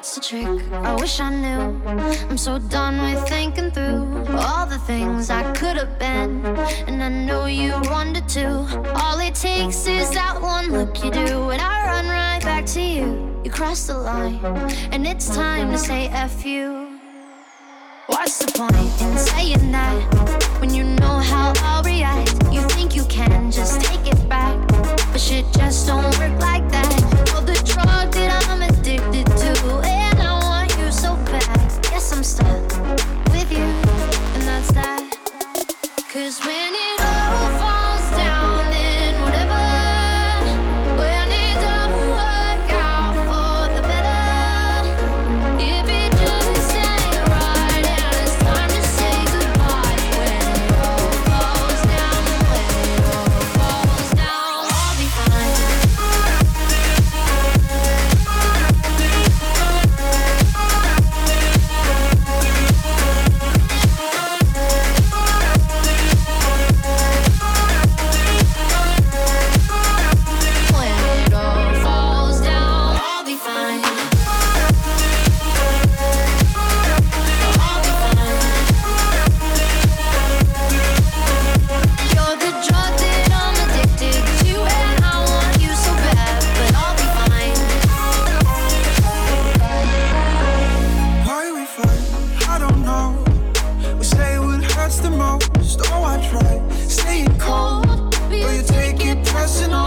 what's the trick? I wish I knew. I'm so done with thinking through all the things I could have been, and I know you wanted to. All it takes is that one look you do, and I run right back to you. You crossed the line, and it's time to say F you. What's the point in saying that when you know how I'll react? You think you can just take it back, but shit just don't work like that. You're the drug that I'm addicted to, and I want you so bad. Guess I'm stuck with you, and that's that. 'Cause when it all falls down, then whatever. When it don't work out for the better, if it just ain't right and it's time to say goodbye. When it all falls down, when it all falls down, I'll be fine. When it all falls down, I'll be fine. I'll be fine. You're the drug that I'm addicted to, and I want you so bad, but I'll be fine. Why we fight? I don't know. We say what hurts the most. Oh, I try staying cold, but you take it personal.